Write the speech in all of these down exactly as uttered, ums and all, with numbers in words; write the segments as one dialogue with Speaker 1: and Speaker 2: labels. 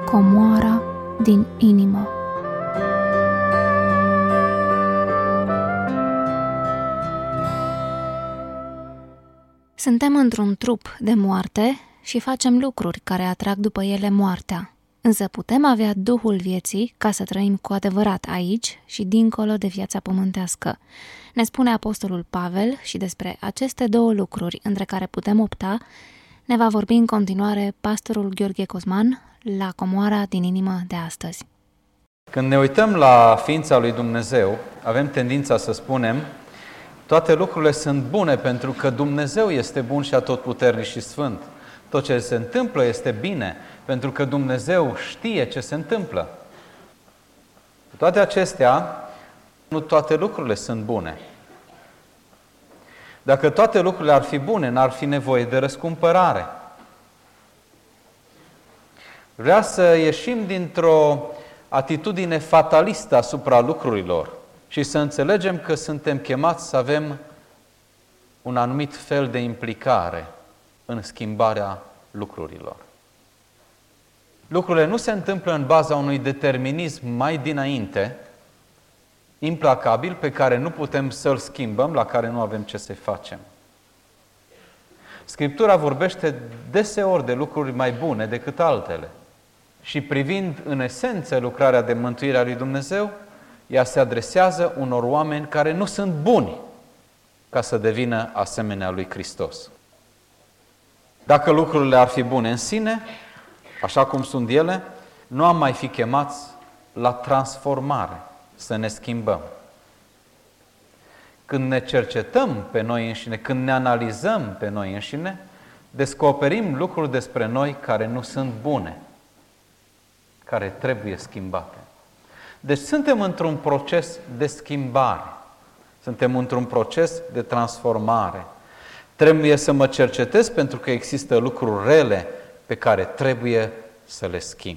Speaker 1: comoara din inimă. Suntem într-un trup de moarte și facem lucruri care atrag după ele moartea. Însă putem avea Duhul vieții ca să trăim cu adevărat aici și dincolo de viața pământească. Ne spune Apostolul Pavel și despre aceste două lucruri între care putem opta ne va vorbi în continuare pastorul Gheorghe Cosman la Comoara din inimă de astăzi.
Speaker 2: Când ne uităm la ființa lui Dumnezeu, avem tendința să spunem toate lucrurile sunt bune pentru că Dumnezeu este bun și atotputernic și sfânt. Tot ce se întâmplă este bine pentru că Dumnezeu știe ce se întâmplă. Cu toate acestea, nu toate lucrurile sunt bune. Dacă toate lucrurile ar fi bune, n-ar fi nevoie de răscumpărare. Vrea să ieșim dintr-o atitudine fatalistă asupra lucrurilor și să înțelegem că suntem chemați să avem un anumit fel de implicare în schimbarea lucrurilor. Lucrurile nu se întâmplă în baza unui determinism mai dinainte, implacabil, pe care nu putem să-l schimbăm, la care nu avem ce să facem. Scriptura vorbește deseori de lucruri mai bune decât altele. Și privind în esență lucrarea de mântuire a lui Dumnezeu, ea se adresează unor oameni care nu sunt buni ca să devină asemenea lui Hristos. Dacă lucrurile ar fi bune în sine, așa cum sunt ele, nu am mai fi chemați la transformare, să ne schimbăm. Când ne cercetăm pe noi înșine, când ne analizăm pe noi înșine, descoperim lucruri despre noi care nu sunt bune, care trebuie schimbate. Deci suntem într-un proces de schimbare. Suntem într-un proces de transformare. Trebuie să mă cercetez pentru că există lucruri rele pe care trebuie să le schimb.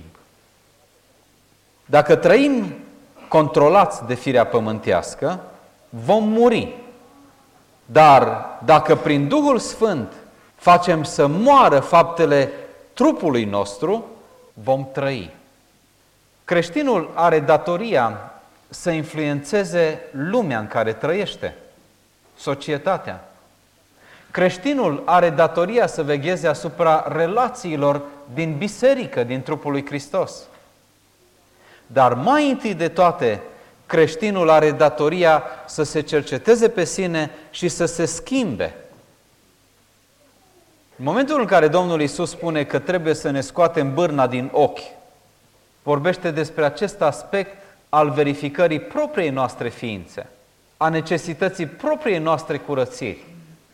Speaker 2: Dacă trăim controlați de firea pământească, vom muri. Dar dacă prin Duhul Sfânt facem să moară faptele trupului nostru, vom trăi. Creștinul are datoria să influențeze lumea în care trăiește, societatea. Creștinul are datoria să vegheze asupra relațiilor din biserică, din trupul lui Hristos. Dar mai întâi de toate, creștinul are datoria să se cerceteze pe sine și să se schimbe. În momentul în care Domnul Iisus spune că trebuie să ne scoatem bârna din ochi, vorbește despre acest aspect al verificării propriei noastre ființe, a necesității propriei noastre curățiri.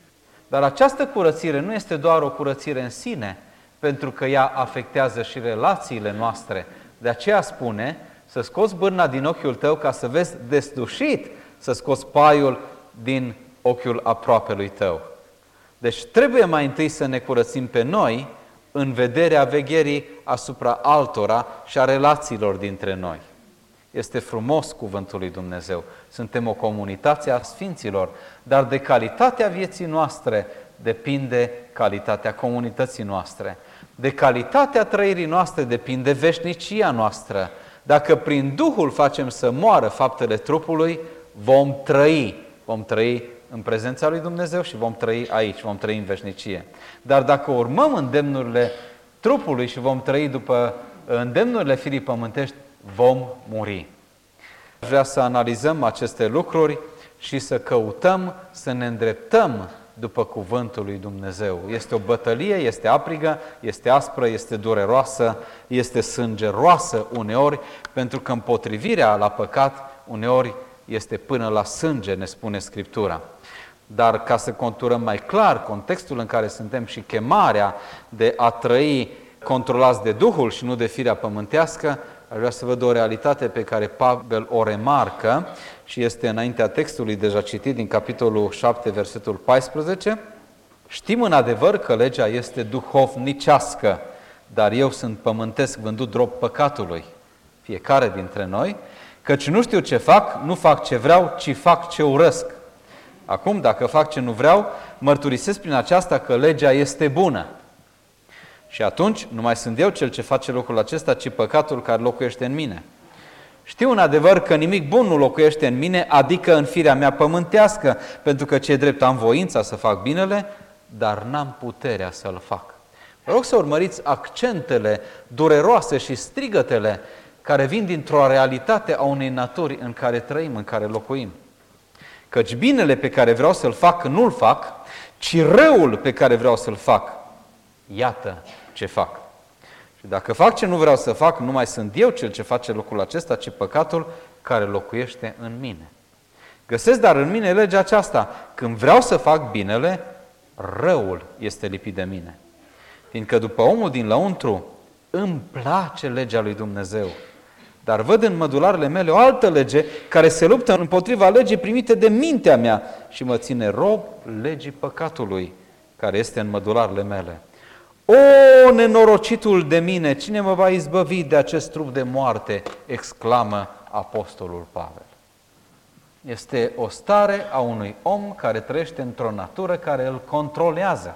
Speaker 2: Dar această curățire nu este doar o curățire în sine, pentru că ea afectează și relațiile noastre. De aceea spune să scoți bârna din ochiul tău ca să vezi deslușit să scoți paiul din ochiul aproapelui tău. Deci trebuie mai întâi să ne curățim pe noi în vederea vegherii asupra altora și a relațiilor dintre noi. Este frumos cuvântul lui Dumnezeu. Suntem o comunitate a sfinților, dar de calitatea vieții noastre depinde calitatea comunității noastre. De calitatea trăirii noastre depinde veșnicia noastră. Dacă prin Duhul facem să moară faptele trupului, vom trăi. Vom trăi în prezența lui Dumnezeu și vom trăi aici, vom trăi în veșnicie. Dar dacă urmăm îndemnurile trupului și vom trăi după îndemnurile firii pământești, vom muri. Vreau să analizăm aceste lucruri și să căutăm să ne îndreptăm după cuvântul lui Dumnezeu. Este o bătălie, este aprigă, este aspră, este dureroasă, este sângeroasă uneori, pentru că împotrivirea la păcat uneori este până la sânge, ne spune Scriptura. Dar ca să conturăm mai clar contextul în care suntem și chemarea de a trăi controlați de Duhul și nu de firea pământească, aș vrea să văd o realitate pe care Pavel o remarcă și este înaintea textului deja citit din capitolul șapte, versetul paisprezece. Știm în adevăr că legea este duhovnicească, dar eu sunt pământesc vândut drop păcatului, fiecare dintre noi, căci nu știu ce fac, nu fac ce vreau, ci fac ce urăsc. Acum, dacă fac ce nu vreau, mărturisesc prin aceasta că legea este bună. Și atunci nu mai sunt eu cel ce face lucrul acesta, ci păcatul care locuiește în mine. Știu în adevăr că nimic bun nu locuiește în mine, adică în firea mea pământească, pentru că ce drept am voința să fac binele, dar n-am puterea să-l fac. Vă rog să urmăriți accentele dureroase și strigătele care vin dintr-o realitate a unei naturi în care trăim, în care locuim. Căci binele pe care vreau să-l fac, nu-l fac, ci răul pe care vreau să-l fac, iată ce fac. Și dacă fac ce nu vreau să fac, nu mai sunt eu cel ce face lucrul acesta, ci păcatul care locuiește în mine. Găsesc dar în mine legea aceasta: când vreau să fac binele, răul este lipit de mine. Fiindcă după omul din lăuntru îmi place legea lui Dumnezeu, dar văd în mădularele mele o altă lege care se luptă împotriva legii primite de mintea mea și mă ține rob legii păcatului care este în mădularele mele. O, nenorocitul de mine, cine mă va izbăvi de acest trup de moarte? Exclamă apostolul Pavel. Este o stare a unui om care trăiește într-o natură care îl controlează.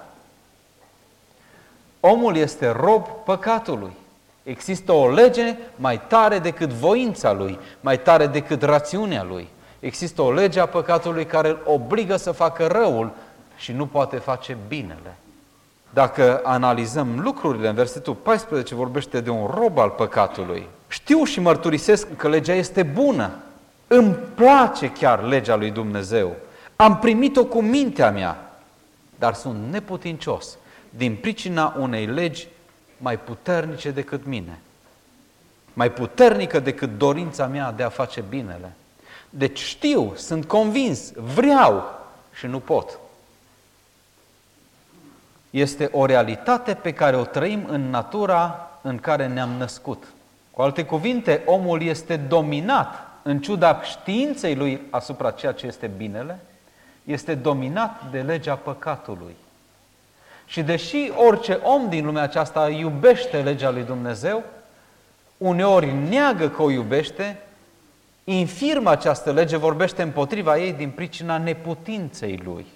Speaker 2: Omul este rob păcatului. Există o lege mai tare decât voința lui, mai tare decât rațiunea lui. Există o lege a păcatului care îl obligă să facă răul și nu poate face binele. Dacă analizăm lucrurile, în versetul paisprezece vorbește de un rob al păcatului. Știu și mărturisesc că legea este bună. Îmi place chiar legea lui Dumnezeu. Am primit-o cu mintea mea, dar sunt neputincios din pricina unei legi mai puternice decât mine, mai puternică decât dorința mea de a face binele. Deci știu, sunt convins, vreau și nu pot. Este o realitate pe care o trăim în natura în care ne-am născut. Cu alte cuvinte, omul este dominat, în ciuda științei lui asupra ceea ce este binele, este dominat de legea păcatului. Și deși orice om din lumea aceasta iubește legea lui Dumnezeu, uneori neagă că o iubește, infirmă această lege, vorbește împotriva ei din pricina neputinței lui.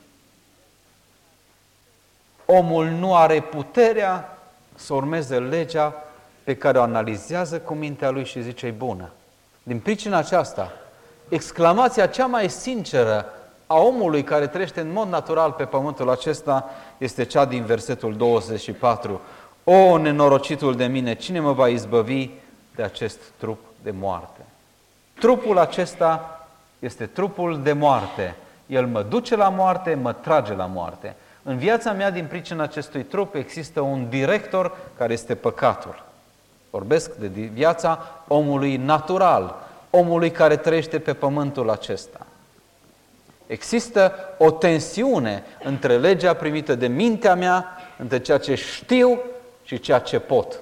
Speaker 2: Omul nu are puterea să urmeze legea pe care o analizează cu mintea lui și zice, e bună. Din pricina aceasta, exclamația cea mai sinceră a omului care trăiește în mod natural pe pământul acesta este cea din versetul douăzeci și patru. O, nenorocitul de mine, cine mă va izbăvi de acest trup de moarte? Trupul acesta este trupul de moarte. El mă duce la moarte, mă trage la moarte. În viața mea, din pricina acestui trup, există un director care este păcatul. Vorbesc de viața omului natural, omului care trăiește pe pământul acesta. Există o tensiune între legea primită de mintea mea, între ceea ce știu și ceea ce pot.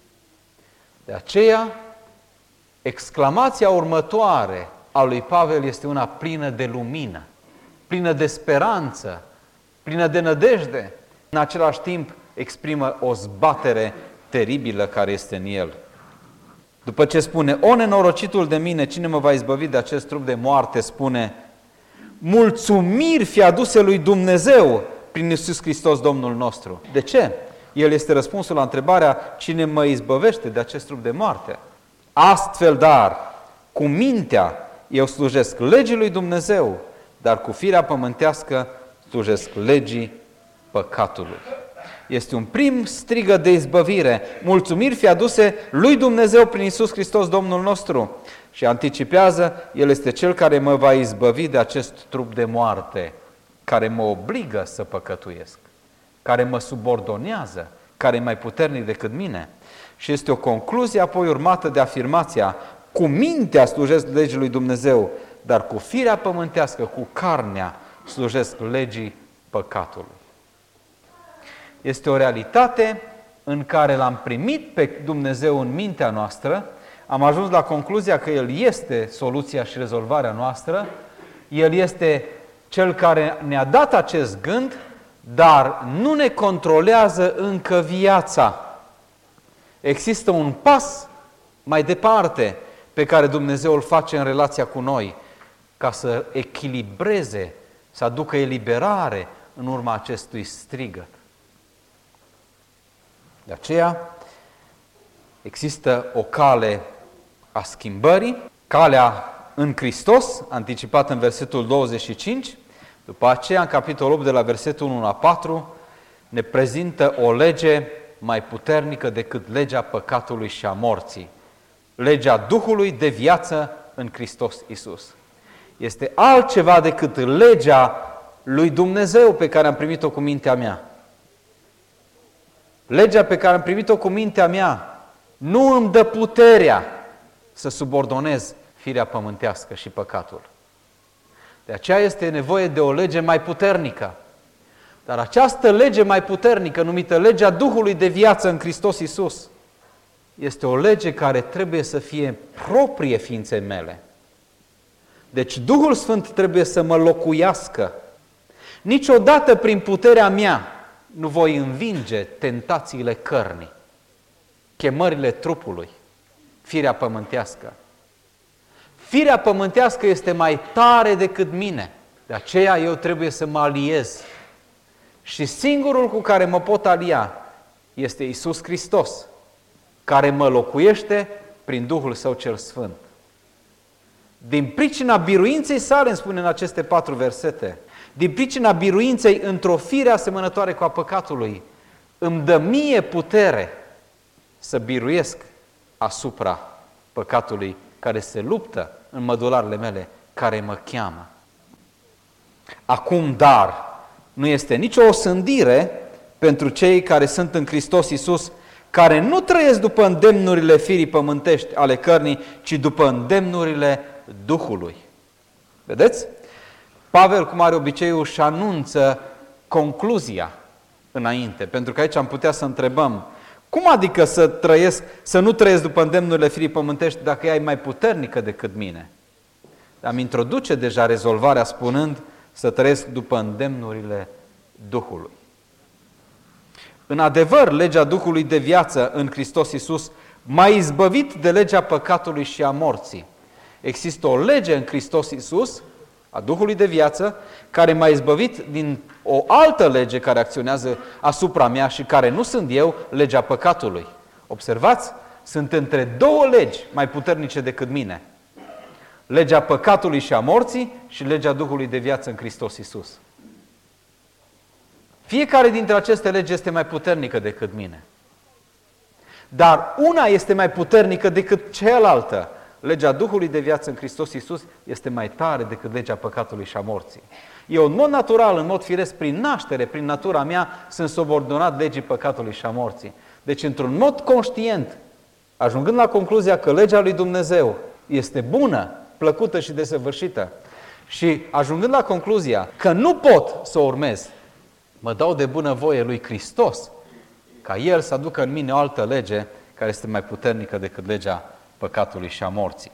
Speaker 2: De aceea, exclamația următoare a lui Pavel este una plină de lumină, plină de speranță, plină de nădejde. În același timp, exprimă o zbatere teribilă care este în el. După ce spune, o, nenorocitul de mine, cine mă va izbăvi de acest trup de moarte, spune, mulțumiri fi aduse lui Dumnezeu prin Iisus Hristos Domnul nostru. De ce? El este răspunsul la întrebarea, cine mă izbăvește de acest trup de moarte? Astfel, dar, cu mintea eu slujesc legii lui Dumnezeu, dar cu firea pământească slujesc legii păcatului. Este un prim strigă de izbăvire. Mulțumiri fi aduse lui Dumnezeu prin Iisus Hristos Domnul nostru. Și anticipează, El este Cel care mă va izbăvi de acest trup de moarte, care mă obligă să păcătuiesc, care mă subordonează, care e mai puternic decât mine. Și este o concluzie apoi urmată de afirmația, cu mintea slujesc legii lui Dumnezeu, dar cu firea pământească, cu carnea, slujesc legii păcatului. Este o realitate în care l-am primit pe Dumnezeu în mintea noastră, am ajuns la concluzia că El este soluția și rezolvarea noastră, El este Cel care ne-a dat acest gând, dar nu ne controlează încă viața. Există un pas mai departe pe care Dumnezeu îl face în relația cu noi, ca să echilibreze, să aducă eliberare în urma acestui strigăt. De aceea există o cale a schimbării, calea în Hristos, anticipată în versetul douăzeci și cinci, după aceea, în capitolul opt, de la versetul unu la patru, ne prezintă o lege mai puternică decât legea păcatului și a morții. Legea Duhului de viață în Hristos Iisus. Este altceva decât legea lui Dumnezeu pe care am primit-o cu mintea mea. Legea pe care am primit-o cu mintea mea nu îmi dă puterea să subordonez firea pământească și păcatul. De aceea este nevoie de o lege mai puternică. Dar această lege mai puternică, numită legea Duhului de viață în Hristos Iisus, este o lege care trebuie să fie proprie ființei mele. Deci Duhul Sfânt trebuie să mă locuiască. Niciodată prin puterea mea nu voi învinge tentațiile cărnii, chemările trupului, firea pământească. Firea pământească este mai tare decât mine, de aceea eu trebuie să mă aliez. Și singurul cu care mă pot alia este Iisus Hristos, care mă locuiește prin Duhul Său cel Sfânt. Din pricina biruinței sale, îmi spune în aceste patru versete, din pricina biruinței într-o fire asemănătoare cu a păcatului, îmi dă mie putere să biruiesc asupra păcatului care se luptă în mădularele mele, care mă cheamă. Acum, dar, nu este nicio osândire pentru cei care sunt în Hristos Iisus, care nu trăiesc după îndemnurile firii pământești ale cărnii, ci după îndemnurile Duhului. Vedeți? Pavel, cum are obiceiul, își anunță concluzia înainte, pentru că aici am putea să întrebăm, cum adică să trăiesc, să nu trăiesc după îndemnurile firii pământești dacă ea e mai puternică decât mine? Am introduce deja rezolvarea spunând să trăiesc după îndemnurile Duhului. În adevăr, legea Duhului de viață în Hristos Iisus m-a izbăvit de legea păcatului și a morții. Există o lege în Hristos Iisus, a Duhului de viață, care m-a izbăvit din o altă lege care acționează asupra mea și care nu sunt eu, legea păcatului. Observați? Sunt între două legi mai puternice decât mine. Legea păcatului și a morții și legea Duhului de viață în Hristos Iisus. Fiecare dintre aceste legi este mai puternică decât mine. Dar una este mai puternică decât cealaltă. Legea Duhului de viață în Hristos Iisus este mai tare decât legea păcatului și a morții. Eu, în mod natural, în mod firesc, prin naștere, prin natura mea, sunt subordonat legii păcatului și a morții. Deci, într-un mod conștient, ajungând la concluzia că legea lui Dumnezeu este bună, plăcută și desăvârșită, și ajungând la concluzia că nu pot să o urmez, mă dau de bunăvoie lui Hristos ca El să aducă în mine o altă lege care este mai puternică decât legea păcatului și a morții.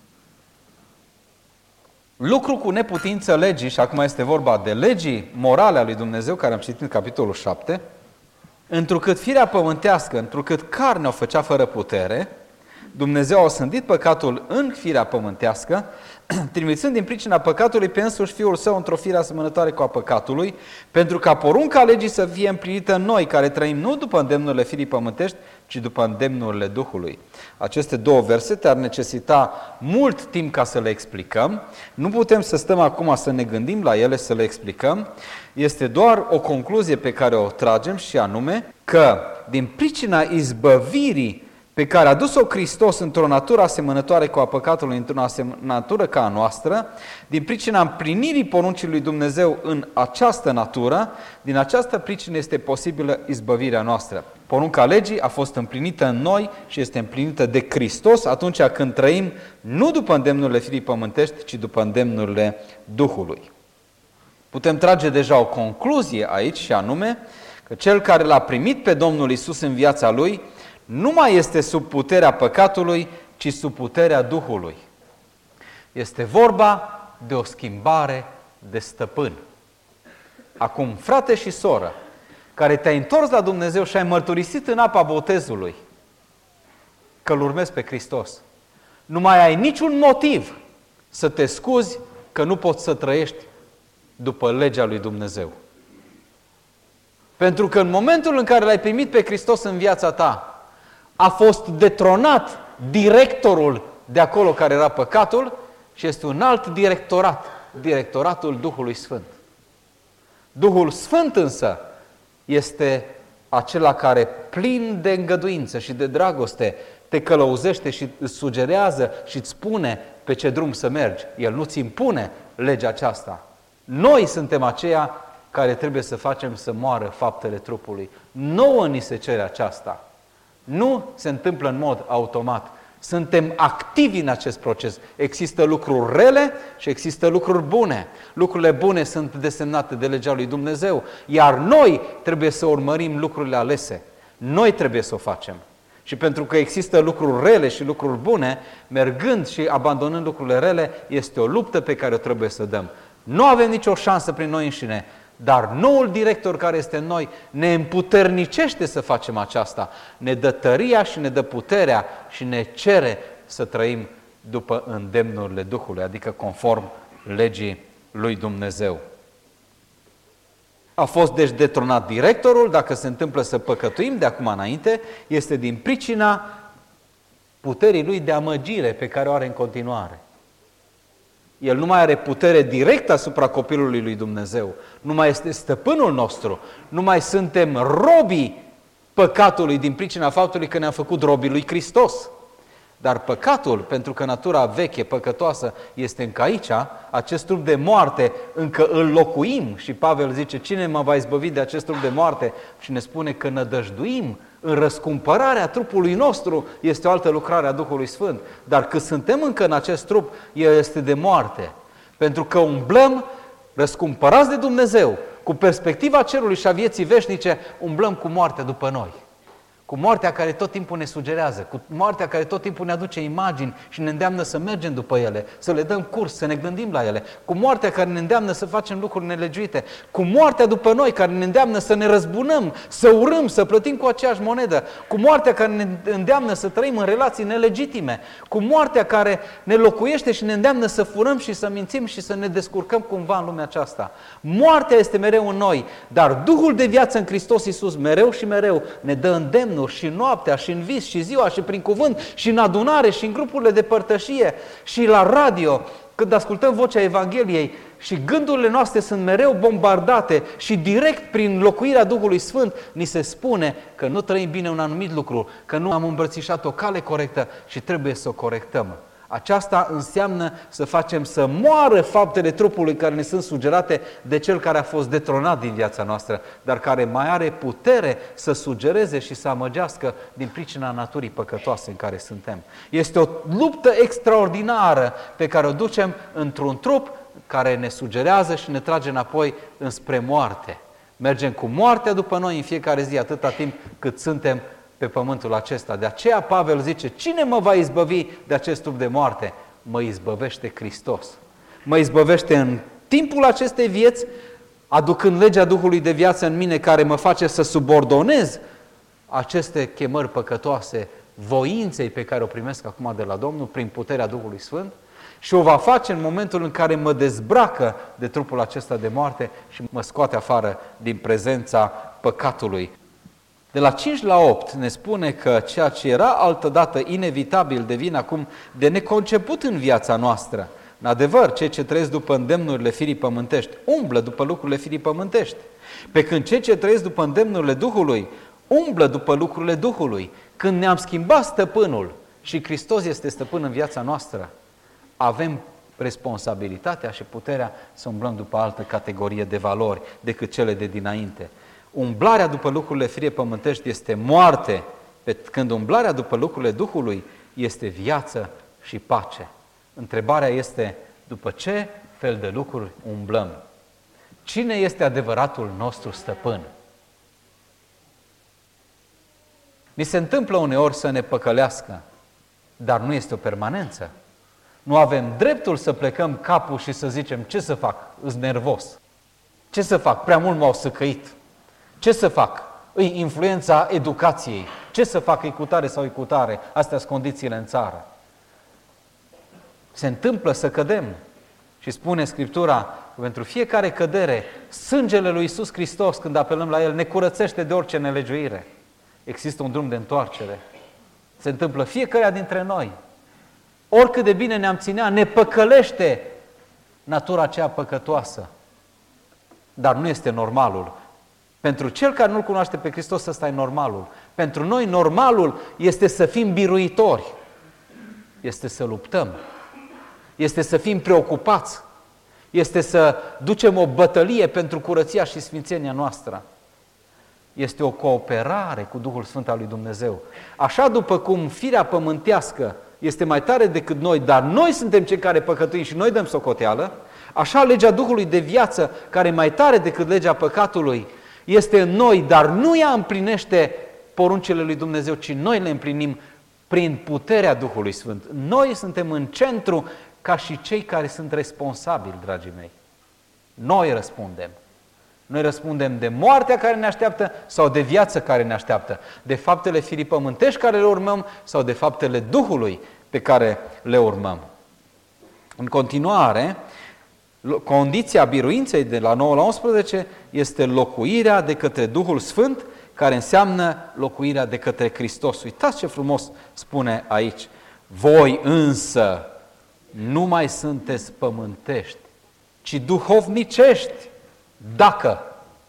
Speaker 2: Lucru cu neputință legii, și acum este vorba de legii morale a lui Dumnezeu, care am citit în capitolul șapte, întrucât firea pământească, întrucât carnea o făcea fără putere, Dumnezeu a osândit păcatul în firea pământească, trimițând din pricina păcatului pe însuși Fiul Său într-o fire asemănătoare cu a păcatului, pentru ca porunca legii să fie împlinită în noi, care trăim nu după îndemnurile firii pământești, ci după îndemnurile Duhului. Aceste două versete ar necesita mult timp ca să le explicăm. Nu putem să stăm acum să ne gândim la ele, să le explicăm. Este doar o concluzie pe care o tragem, și anume că din pricina izbăvirii pe care a dus-o Hristos într-o natură asemănătoare cu a păcatului, într-o natură ca a noastră, din pricina împlinirii poruncii lui Dumnezeu în această natură, din această pricină este posibilă izbăvirea noastră. Porunca legii a fost împlinită în noi și este împlinită de Hristos atunci când trăim nu după îndemnurile firii pământești, ci după îndemnurile Duhului. Putem trage deja o concluzie aici, și anume că cel care l-a primit pe Domnul Iisus în viața lui nu mai este sub puterea păcatului, ci sub puterea Duhului. Este vorba de o schimbare de stăpân. Acum, frate și soră, care te-ai întors la Dumnezeu și ai mărturisit în apa botezului că îl urmezi pe Hristos, nu mai ai niciun motiv să te scuzi că nu poți să trăiești după legea lui Dumnezeu. Pentru că în momentul în care l-ai primit pe Hristos în viața ta, a fost detronat directorul de acolo care era păcatul și este un alt directorat, directoratul Duhului Sfânt. Duhul Sfânt însă este acela care, plin de îngăduință și de dragoste, te călăuzește și îți sugerează și îți spune pe ce drum să mergi. El nu-ți impune legea aceasta. Noi suntem aceia care trebuie să facem să moară faptele trupului. Nouă ni se cere aceasta. Nu se întâmplă în mod automat. Suntem activi în acest proces. Există lucruri rele și există lucruri bune. Lucrurile bune sunt desemnate de legea lui Dumnezeu, iar noi trebuie să urmărim lucrurile alese. Noi trebuie să o facem. Și pentru că există lucruri rele și lucruri bune, mergând și abandonând lucrurile rele, este o luptă pe care o trebuie să dăm. Nu avem nicio șansă prin noi înșine, dar noul director care este în noi ne împuternicește să facem aceasta. Ne dă tăria și ne dă puterea și ne cere să trăim după îndemnurile Duhului, adică conform legii lui Dumnezeu. A fost deci detronat directorul, dacă se întâmplă să păcătuim de acum înainte, este din pricina puterii lui de amăgire pe care o are în continuare. El nu mai are putere directă asupra copilului lui Dumnezeu, nu mai este stăpânul nostru, nu mai suntem robii păcatului din pricina faptului că ne-am făcut robii lui Hristos. Dar păcatul, pentru că natura veche, păcătoasă, este încă aici, acest trup de moarte încă îl locuim și Pavel zice, cine mă va izbăvi de acest trup de moarte? Și ne spune că nădăjduim în răscumpărarea trupului nostru, este o altă lucrare a Duhului Sfânt. Dar când suntem încă în acest trup, el este de moarte. Pentru că umblăm răscumpărați de Dumnezeu, cu perspectiva cerului și a vieții veșnice, umblăm cu moartea după noi. Cu moartea care tot timpul ne sugerează, cu moartea care tot timpul ne aduce imagini și ne îndeamnă să mergem după ele, să le dăm curs, să ne gândim la ele, cu moartea care ne îndeamnă să facem lucruri nelegiuite, cu moartea după noi care ne îndeamnă să ne răzbunăm, să urâm, să plătim cu aceeași monedă, cu moartea care ne îndeamnă să trăim în relații nelegitime, cu moartea care ne locuiește și ne îndeamnă să furăm și să mințim și să ne descurcăm cumva în lumea aceasta. Moartea este mereu în noi, dar Duhul de viață în Hristos Iisus mereu și mereu ne dă îndemnuri și noaptea, și în vis, și ziua, și prin cuvânt, și în adunare, și în grupurile de părtășie, și la radio, când ascultăm vocea Evangheliei și gândurile noastre sunt mereu bombardate și direct prin locuirea Duhului Sfânt ni se spune că nu trăim bine un anumit lucru, că nu am îmbrățișat o cale corectă și trebuie să o corectăm. Aceasta înseamnă să facem să moară faptele trupului care ne sunt sugerate de cel care a fost detronat din viața noastră, dar care mai are putere să sugereze și să amăgească din pricina naturii păcătoase în care suntem. Este o luptă extraordinară pe care o ducem într-un trup care ne sugerează și ne trage înapoi înspre moarte. Mergem cu moartea după noi în fiecare zi, atâta timp cât suntem pe pământul acesta. De aceea Pavel zice, cine mă va izbăvi de acest trup de moarte? Mă izbăvește Hristos. Mă izbăvește în timpul acestei vieți, aducând legea Duhului de viață în mine, care mă face să subordonez aceste chemări păcătoase voinței pe care o primesc acum de la Domnul prin puterea Duhului Sfânt, și o va face în momentul în care mă dezbracă de trupul acesta de moarte și mă scoate afară din prezența păcatului. De la cinci la opt ne spune că ceea ce era altădată inevitabil devine acum de neconceput în viața noastră. În adevăr, cei ce trăiesc după îndemnurile firii pământești umblă după lucrurile firii pământești. Pe când cei ce trăiesc după îndemnurile Duhului umblă după lucrurile Duhului. Când ne-am schimbat stăpânul și Hristos este stăpân în viața noastră, avem responsabilitatea și puterea să umblăm după altă categorie de valori decât cele de dinainte. Umblarea după lucrurile firii pământești este moarte, pe când umblarea după lucrurile Duhului este viață și pace. Întrebarea este, după ce fel de lucruri umblăm? Cine este adevăratul nostru stăpân? Ni se întâmplă uneori să ne păcălească, dar nu este o permanență. Nu avem dreptul să plecăm capul și să zicem, ce să fac? Îs nervos. Ce să fac? Prea mult m-au săcăit. Ce să fac? Îi influența educației. Ce să fac? Îi cutare sau îi cutare? Astea sunt condițiile în țară. Se întâmplă să cădem. Și spune Scriptura că pentru fiecare cădere, sângele lui Iisus Hristos, când apelăm la El, ne curățește de orice nelegiuire. Există un drum de întoarcere. Se întâmplă fiecare dintre noi. Oricât de bine ne-am ținea, ne păcălește natura aceea păcătoasă. Dar nu este normalul. Pentru cel care nu-L cunoaște pe Hristos, ăsta e normalul. Pentru noi, normalul este să fim biruitori. Este să luptăm. Este să fim preocupați. Este să ducem o bătălie pentru curăția și sfințenia noastră. Este o cooperare cu Duhul Sfânt al lui Dumnezeu. Așa după cum firea pământească este mai tare decât noi, dar noi suntem cei care păcătuim și noi dăm socoteală, așa legea Duhului de viață, care e mai tare decât legea păcatului, este în noi, dar nu ea împlinește poruncile lui Dumnezeu, ci noi le împlinim prin puterea Duhului Sfânt. Noi suntem în centru ca și cei care sunt responsabili, dragii mei. Noi răspundem. Noi răspundem de moartea care ne așteaptă sau de viață care ne așteaptă, de faptele firii pământești care le urmăm sau de faptele Duhului pe care le urmăm. În continuare, condiția biruinței de la nouă la unsprezece este locuirea de către Duhul Sfânt, care înseamnă locuirea de către Hristos. Uitați ce frumos spune aici. Voi însă nu mai sunteți pământești, ci duhovnicești. Dacă,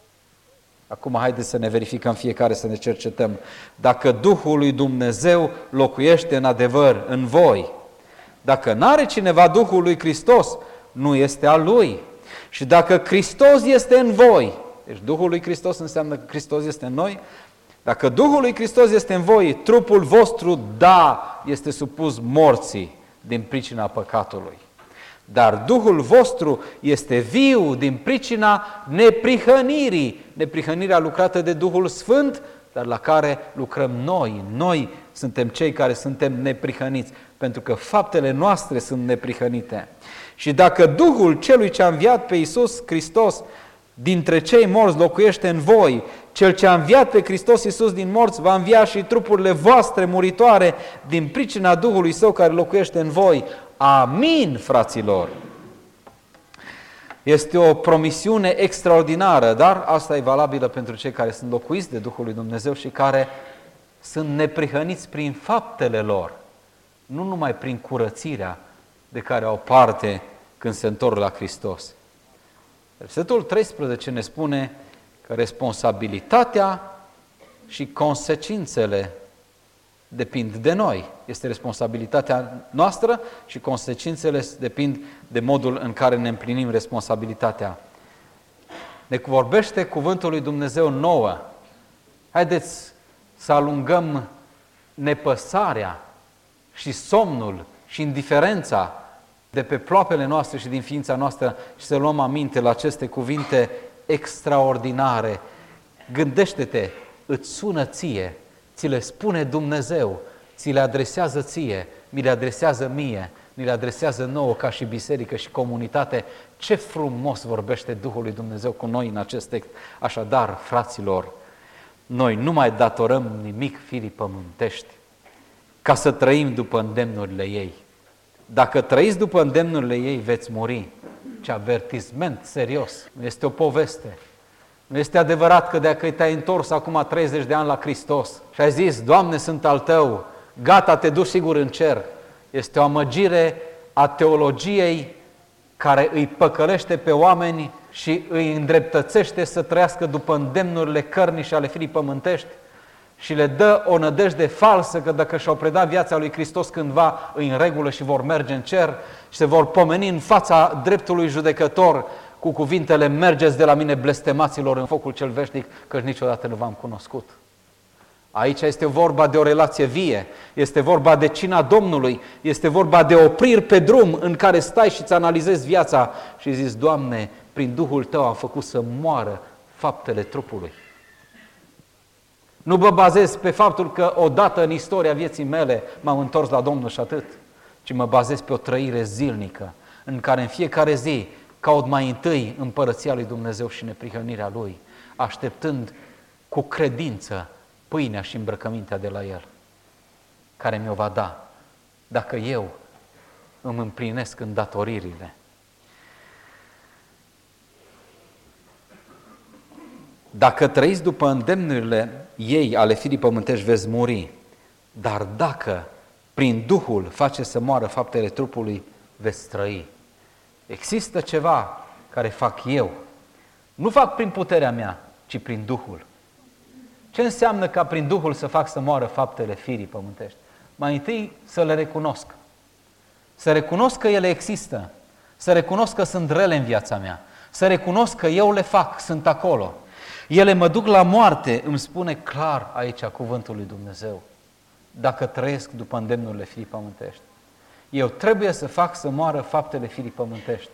Speaker 2: acum haideți să ne verificăm fiecare, să ne cercetăm, dacă Duhul lui Dumnezeu locuiește în adevăr în voi, dacă n-are cineva Duhul lui Hristos, nu este al lui. Și dacă Hristos este în voi, deci Duhul lui Hristos înseamnă că Hristos este în noi, dacă Duhul lui Hristos este în voi, trupul vostru, da, este supus morții din pricina păcatului. Dar Duhul vostru este viu din pricina neprihănirii. Neprihănirea lucrată de Duhul Sfânt, dar la care lucrăm noi. Noi suntem cei care suntem neprihăniți, pentru că faptele noastre sunt neprihănite. Și dacă Duhul celui ce a înviat pe Iisus Hristos dintre cei morți locuiește în voi, cel ce a înviat pe Hristos Iisus din morți va învia și trupurile voastre muritoare din pricina Duhului Său care locuiește în voi. Amin, fraților! Este o promisiune extraordinară, dar asta e valabilă pentru cei care sunt locuiți de Duhul lui Dumnezeu și care sunt neprihăniți prin faptele lor, nu numai prin curățirea de care au parte când se întorc la Hristos. Versetul treisprezece ne spune că responsabilitatea și consecințele depind de noi. Este responsabilitatea noastră și consecințele depind de modul în care ne împlinim responsabilitatea. Ne vorbește cuvântul lui Dumnezeu nouă. Haideți să alungăm nepăsarea și somnul și indiferența de pe ploapele noastre și din ființa noastră și să luăm aminte la aceste cuvinte extraordinare. Gândește-te, îți sună ție, ți le spune Dumnezeu, ți le adresează ție, mi le adresează mie, mi le adresează nouă ca și biserică și comunitate. Ce frumos vorbește Duhul lui Dumnezeu cu noi în acest text. Așadar, fraților, noi nu mai datorăm nimic firii pământești ca să trăim după îndemnurile ei. Dacă trăiți după îndemnurile ei, veți muri. Ce avertisment serios. Nu este o poveste. Nu este adevărat că dacă te-ai întors acum treizeci de ani la Hristos și ai zis, Doamne, sunt al Tău, gata, te duci sigur în cer. Este o amăgire a teologiei care îi păcălește pe oameni și îi îndreptățește să trăiască după îndemnurile cărnii și ale firii pământești și le dă o nădejde falsă că dacă și-au predat viața lui Hristos cândva îi în regulă și vor merge în cer și se vor pomeni în fața dreptului judecător cu cuvintele, mergeți de la mine blestemaților în focul cel veșnic, căci niciodată nu v-am cunoscut. Aici este vorba de o relație vie, este vorba de cina Domnului, este vorba de opriri pe drum în care stai și îți analizezi viața și zici, Doamne, prin Duhul Tău am făcut să moară faptele trupului. Nu mă bazez pe faptul că odată în istoria vieții mele m-am întors la Domnul și atât, ci mă bazez pe o trăire zilnică în care în fiecare zi caut mai întâi împărăția lui Dumnezeu și neprihănirea Lui, așteptând cu credință pâinea și îmbrăcămintea de la El, care mi-o va da dacă eu îmi împlinesc îndatoririle. Dacă trăiți după îndemnurile ei ale firii pământești, veți muri. Dar dacă prin Duhul face să moară faptele trupului, veți trăi. Există ceva care fac eu. Nu fac prin puterea mea, ci prin Duhul. Ce înseamnă ca prin Duhul să fac să moară faptele firii pământești? Mai întâi să le recunosc. Să recunosc că ele există. Să recunosc că sunt rele în viața mea. Să recunosc că eu le fac, sunt acolo. Ele mă duc la moarte, îmi spune clar aici cuvântul lui Dumnezeu. Dacă trăiesc după îndemnurile firii pământești. Eu trebuie să fac să moară faptele firii pământești.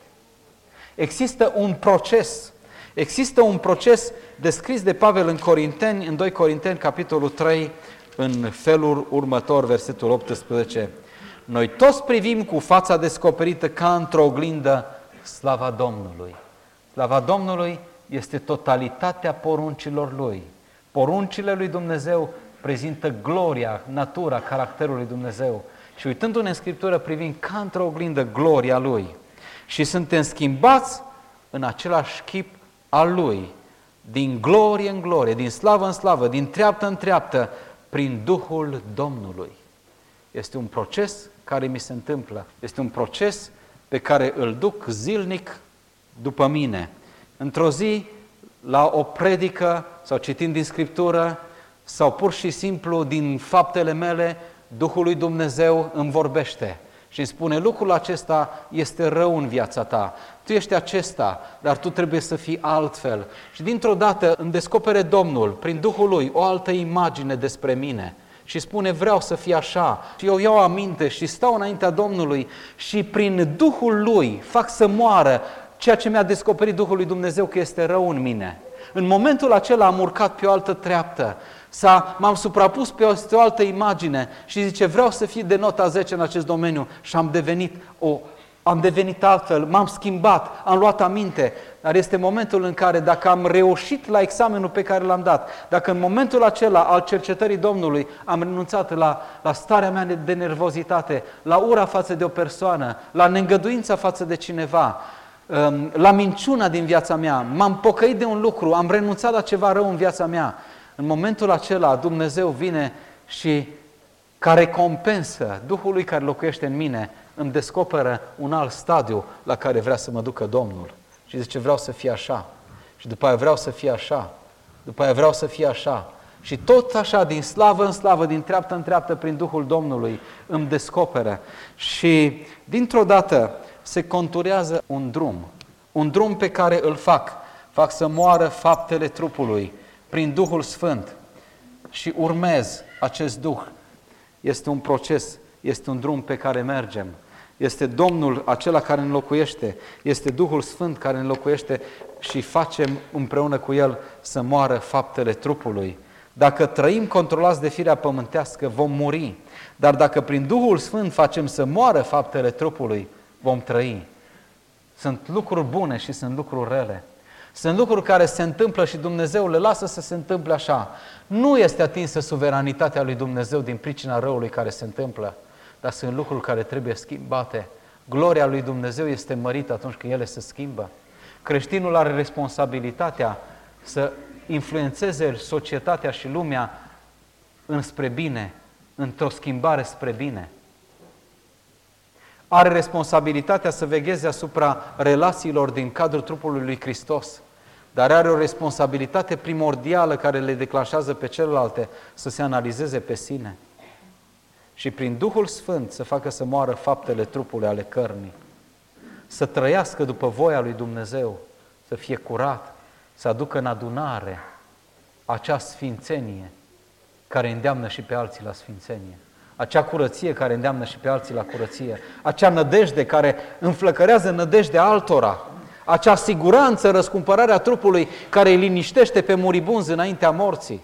Speaker 2: Există un proces. Există un proces descris de Pavel în Corinteni, în doi Corinteni, capitolul trei, în felul următor, versetul optsprezece. Noi toți privim cu fața descoperită ca într-o oglindă slava Domnului. Slava Domnului este totalitatea poruncilor Lui. Poruncile lui Dumnezeu prezintă gloria, natura, caracterul lui Dumnezeu. Și uitându-ne în Scriptură privim ca într-o oglindă gloria Lui. Și suntem schimbați în același chip al Lui, din glorie în glorie, din slavă în slavă, din treaptă în treaptă, prin Duhul Domnului. Este un proces care mi se întâmplă. Este un proces pe care îl duc zilnic după mine. Într-o zi, la o predică, sau citind din Scriptură, sau pur și simplu din faptele mele, Duhul lui Dumnezeu îmi vorbește și îmi spune: lucrul acesta este rău în viața ta. Tu ești acesta, dar tu trebuie să fii altfel. Și dintr-o dată îmi descopere Domnul, prin Duhul Lui, o altă imagine despre mine. Și spune: vreau să fii așa. Și eu iau aminte și stau înaintea Domnului și prin Duhul Lui fac să moară ceea ce mi-a descoperit Duhul lui Dumnezeu că este rău în mine. În momentul acela am urcat pe o altă treaptă. S-a, m-am suprapus pe o, o altă imagine și zice: vreau să fii de nota zece în acest domeniu. Și am devenit, o, am devenit altfel, m-am schimbat, am luat aminte. Dar este momentul în care, dacă am reușit la examenul pe care l-am dat, dacă în momentul acela al cercetării Domnului am renunțat la, la starea mea de nervozitate, la ura față de o persoană, la neîngăduința față de cineva, la minciuna din viața mea, m-am pocăit de un lucru, am renunțat la ceva rău în viața mea, în momentul acela Dumnezeu vine și, ca recompensă Duhului care locuiește în mine, îmi descoperă un alt stadiu la care vrea să mă ducă Domnul. Și zice: vreau să fie așa. Și după aia vreau să fie așa. După aia vreau să fie așa. Și tot așa, din slavă în slavă, din treaptă în treaptă, prin Duhul Domnului, îmi descoperă. Și dintr-o dată se conturează un drum. Un drum pe care îl fac. Fac să moară faptele trupului prin Duhul Sfânt. Și urmez acest Duh. Este un proces, este un drum pe care mergem. Este Domnul acela care înlocuiește, este Duhul Sfânt care înlocuiește și facem împreună cu El să moară faptele trupului. Dacă trăim controlați de firea pământească, vom muri. Dar dacă prin Duhul Sfânt facem să moară faptele trupului, vom trăi. Sunt lucruri bune și sunt lucruri rele. Sunt lucruri care se întâmplă și Dumnezeu le lasă să se întâmple așa. Nu este atinsă suveranitatea lui Dumnezeu din pricina răului care se întâmplă, dar sunt lucruri care trebuie schimbate. Gloria lui Dumnezeu este mărită atunci când ele se schimbă. Creștinul are responsabilitatea să influențeze societatea și lumea înspre bine, într-o schimbare spre bine. Are responsabilitatea să vegheze asupra relațiilor din cadrul trupului lui Hristos, dar are o responsabilitate primordială care le declanșează pe celelalte să se analizeze pe sine și prin Duhul Sfânt să facă să moară faptele trupului ale cărnii, să trăiască după voia lui Dumnezeu, să fie curat, să aducă în adunare acea sfințenie care îndeamnă și pe alții la sfințenie, acea curăție care îndeamnă și pe alții la curăție, acea nădejde care înflăcărează nădejdea altora, acea siguranță, răscumpărarea trupului care îi liniștește pe muribunzi înaintea morții,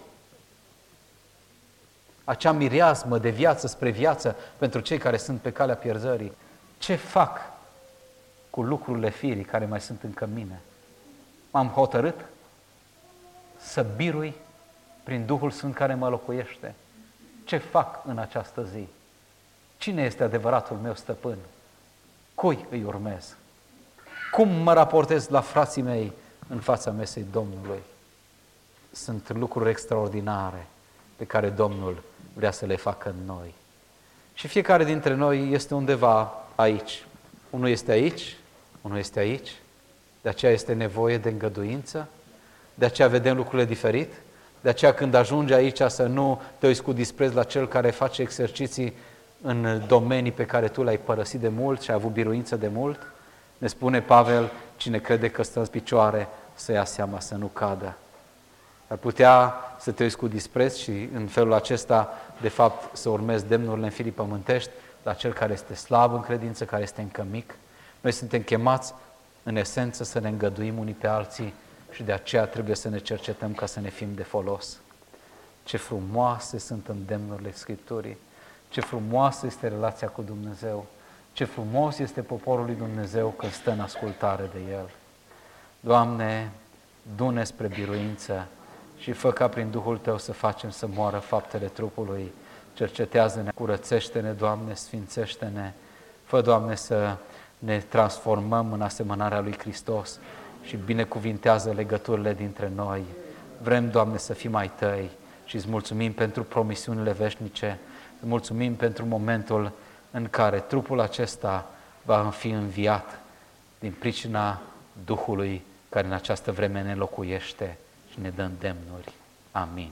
Speaker 2: acea mireasmă de viață spre viață pentru cei care sunt pe calea pierzării. Ce fac cu lucrurile firii care mai sunt încă în mine? M-am hotărât să birui prin Duhul Sfânt care mă locuiește. Ce fac în această zi? Cine este adevăratul meu stăpân? Cui îi urmez? Cum mă raportez la frații mei în fața mesei Domnului? sunt lucruri extraordinare pe care Domnul vrea să le facă în noi. Și fiecare dintre noi este undeva aici. Unul este aici, unul este aici, de aceea este nevoie de îngăduință, de aceea vedem lucrurile diferit, de aceea când ajungi aici să nu te uiți cu dispreț la cel care face exerciții în domenii pe care tu le-ai părăsit de mult și ai avut biruință de mult. Ne spune Pavel, cine crede că stă în picioare, să ia seama să nu cadă. Ar putea să te uiți cu dispreț și în felul acesta, de fapt, să urmezi demnurile în firii pământești la cel care este slab în credință, care este încă mic. Noi suntem chemați, în esență, să ne îngăduim unii pe alții și de aceea trebuie să ne cercetăm ca să ne fim de folos. Ce frumoase sunt îndemnurile Scripturii, ce frumoasă este relația cu Dumnezeu, ce frumos este poporul lui Dumnezeu când stă în ascultare de El. Doamne, du-ne spre biruință și fă ca prin Duhul Tău să facem să moară faptele trupului. Cercetează-ne, curățește-ne, Doamne, sfințește-ne. Fă, Doamne, să ne transformăm în asemănarea lui Hristos și binecuvintează legăturile dintre noi. Vrem, Doamne, să fim ai Tăi și îți mulțumim pentru promisiunile veșnice. Îți mulțumim pentru momentul în care trupul acesta va fi înviat din pricina Duhului care în această vreme ne locuiește și ne dă îndemnuri. Amin.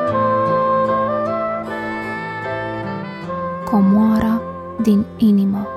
Speaker 1: Comoara din inimă.